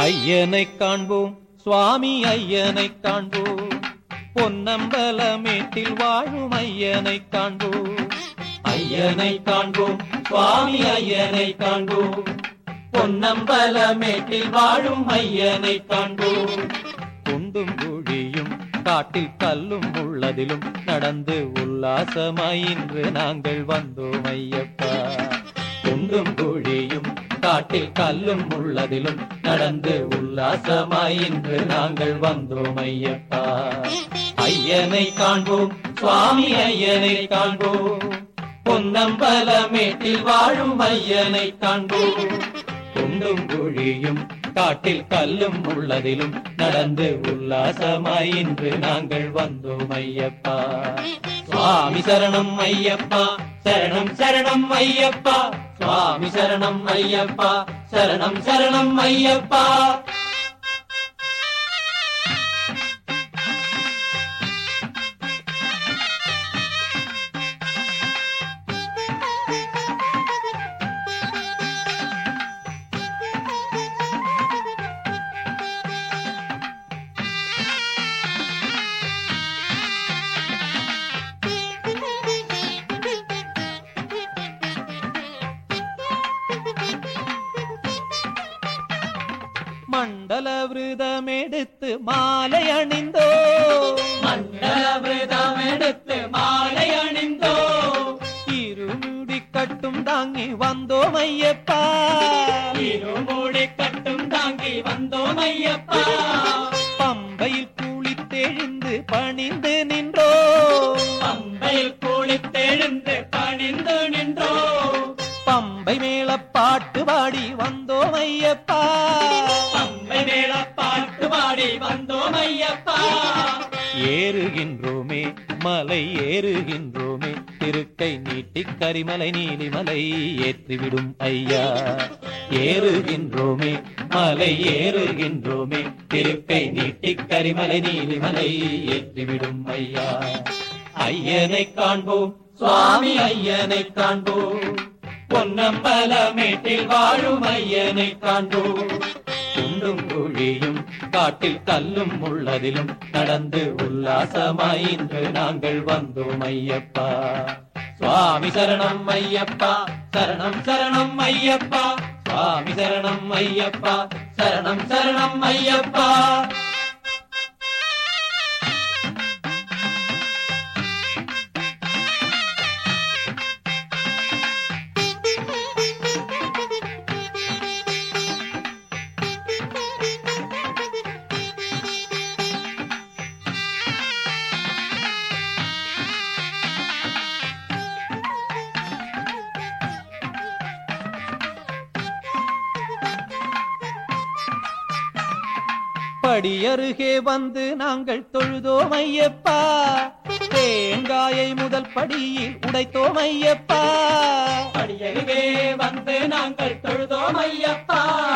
ஐயனை காண்போம் சுவாமி ஐயனை காண்போம், பொன்னம்பலமேட்டில் வாழும் ஐயனை காண்போம். ஐயனை காண்போம் சுவாமி ஐயனை காண்போம், பொன்னம்பலமேட்டில் வாழும் ஐயனை காண்போம். குண்டும் குழியும் காட்டில் கல்லும் உள்ளதிலும் நடந்து உல்லாசமாய் இன்று நாங்கள் வந்தோம் ஐயப்பா. குண்டும் குழியும் காட்டில் கல்லும் உள்ளதிலும் நடந்து உல்லாசமாய் இன்று நாங்கள் வந்தோம் ஐயப்பா. ஐயனை காண்போம் சுவாமி ஐயனை காண்போம், பொன்னம்பலமேட்டில் வாழும் ஐயனை காண்போம். குண்டும் குழியும் காட்டில் கல்லும் உள்ளதிலும் நடந்து உல்லாசமாய் இன்று நாங்கள் வந்தோம் ஐயப்பா. சுவாமி சரணம் ஐயப்பா, சரணம் சரணம் ஐயப்பா, சுவாமி சரணம் ஐயப்பா, சரணம் சரணம் ஐயப்பா. மண்டல விரதமெடுத்து மாலை அணிந்தோ, மண்டல விரதமெடுத்து மாலை அணிந்தோ, இருமுடி கட்டும் தாங்கி வந்தோம் ஐயப்பா, இருமுடி கட்டும் தாங்கி வந்தோம் ஐயப்பா. பம்பையில் குளித்தெழுந்து பணிந்து நின்றோ, பம்பையில் குளித்தெழுந்து பணிந்து நின்றோ, பம்பை மேல பாட்டு பாடி வந்தோம் ஐயப்பா, பம்பை மேல பாட்டு பாடி வந்தோம் ஐயப்பா. ஏறுகின்றோமே மலை ஏறுகின்றோமே, திருக்கை நீட்டி கரிமலை நீலிமலை ஏற்றிவிடும் ஐயா. ஏறுகின்றோமே மலை ஏறுகின்றோமே, திருக்கை நீட்டி கரிமலை நீலிமலை ஏற்றிவிடும் ஐயா. ஐயனை காண்போம் சுவாமி ஐயனை காண்போம், பொன்னம்பலமேட்டில் வாழும் ஐயனை காண்போம். குண்டும் குழியும் காட்டில் கல்லும் உள்ளதிலும் நடந்து உல்லாசமாய் இன்று நாங்கள் வந்தோம் ஐயப்பா. சுவாமி சரணம் ஐயப்பா, சரணம் சரணம் ஐயப்பா, சுவாமி சரணம் ஐயப்பா, சரணம் சரணம் ஐயப்பா. படியருகே வந்து நாங்கள் தொழுதோம் ஐயப்பா, தேங்காயை முதல் படியில் உடைத்தோம் ஐயப்பா. படியருகே வந்து நாங்கள் தொழுதோம் ஐயப்பா,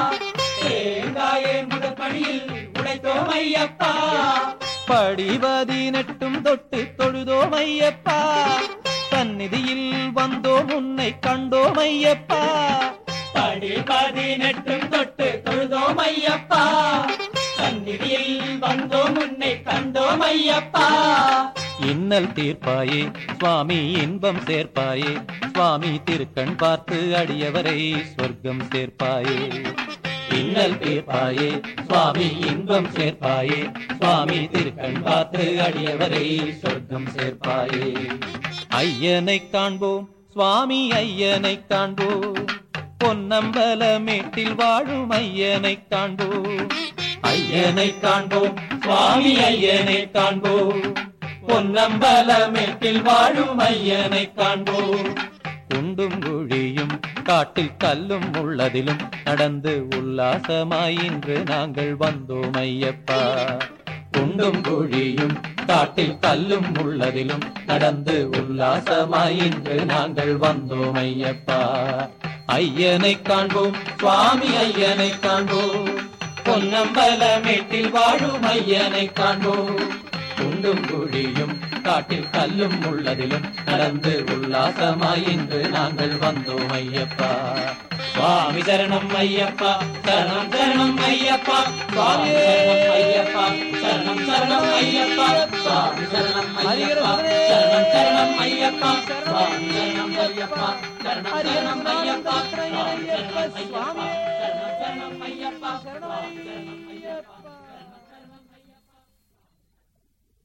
தேங்காயை முதல் படியில் உடைத்தோம் ஐயப்பா. படி 18 தொட்டு தொழுதோம் ஐயப்பா, சந்நிதியில் வந்தோம் உன்னை கண்டோம் ஐயப்பா. படி 18 தொட்டு தொழுதோம் ஐயப்பா, சந்நிதியில் வந்தோம் உன்னை கண்டோம் ஐயப்பா. இன்னல் தீர்ப்பாயே சுவாமி இன்பம் சேர்ப்பாயே, சுவாமி திருக்கண் பார்த்து அடியவரை சொர்க்கம் சேர்ப்பாயே. இன்னல் தீர்ப்பாயே சுவாமி இன்பம் சேர்ப்பாயே, சுவாமி திருக்கண் பார்த்து அடியவரை சொர்க்கம் சேர்ப்பாயே. ஐயனை காண்போம் சுவாமி ஐயனை காண்போம், பொன்னம்பலமேட்டில் வாழும் ஐயனை காண்போம். ஐயனை காண்போம் சுவாமி ஐயனை காண்போம், பொன்னம்பலமேட்டில் வாழும் ஐயனை காண்போம். குண்டும் குழியும் காட்டில் கல்லும் உள்ளதிலும் நடந்து உல்லாசமாய் இன்று நாங்கள் வந்தோம் ஐயப்பா. குண்டும் குழியும் காட்டில் கல்லும் உள்ளதிலும் நடந்து உல்லாசமாய் இன்று நாங்கள் வந்தோம் ஐயப்பா. ஐயனை காண்போம் சுவாமி ஐயனை காண்போம், பொன்னம்பலமேட்டில் வாழும் ஐயனை காண்போம். குண்டும் குழியும் காட்டில் கல்லும் உள்ளதிலும் நடந்து உல்லாசமாய் இன்று நாங்கள் வந்தோம் ஐயப்பா. சுவாமி சரணம் ஐயப்பா சரணம் சரணம் ஐயப்பா சுவாமி சரணம் ஐயப்பா சரணம் சரணம் ஐயப்பா சுவாமி சரணம் ஐயப்பா சரணம் சரணம் ஐயப்பா சுவாமி சரணம் ஐயப்பா சரணம் சரணம் ஐயப்பா சுவாமி சரணம் ஐயப்பா சரணம் சரணம் ஐயப்பா சுவாமி சரணம் ஐயப்பா